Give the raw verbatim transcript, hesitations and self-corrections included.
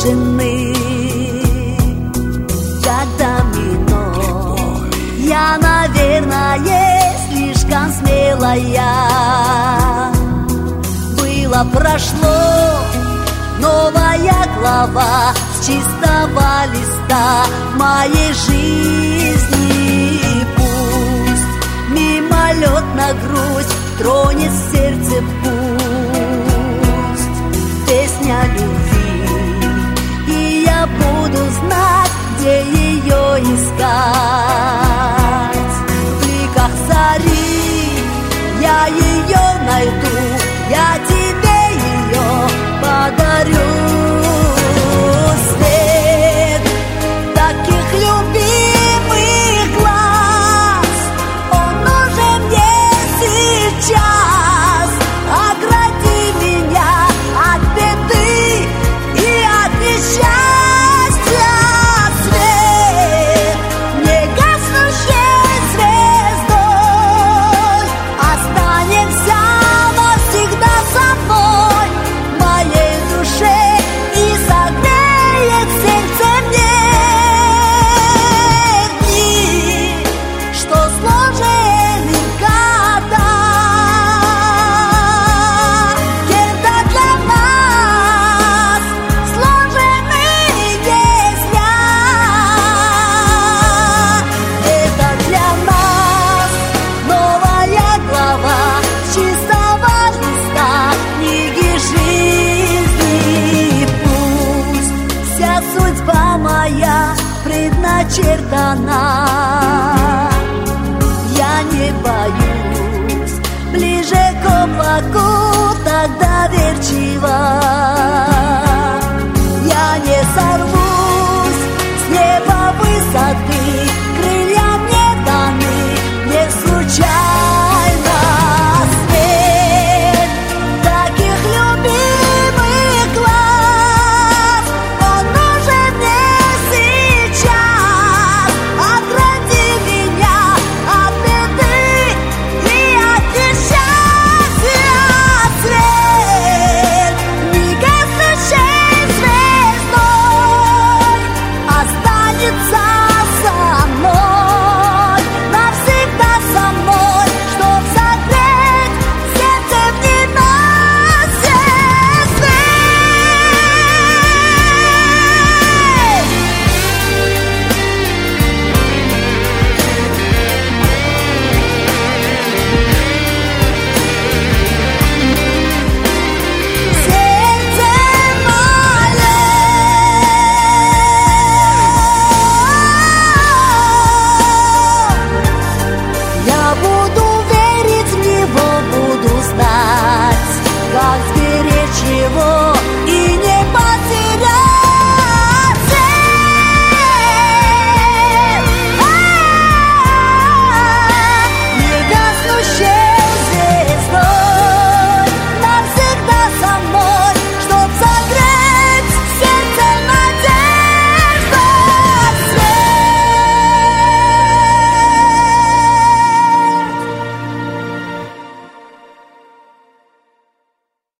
сложены годами, но я, наверное, слишком смелая. Было, прошло, новая глава с чистого листа моей жизни. Пусть мимолетно грудь тронет сердце, пусть песня любви, и я буду знать, где ее искать. В бликах зари я ее найду, я тебе ее подарю. Свет таких любимых глаз, он нужен мне сейчас. Огради меня от беды и от несчастья. Свет не гаснущей звездой, останемся навсегда со мной, в моей душе, и согреет сердце мне. Дни, что сложены в года, это для нас сложены песня. Это для нас новая глава с чистого листа книги жизни. Пусть вся судьба моя предначертана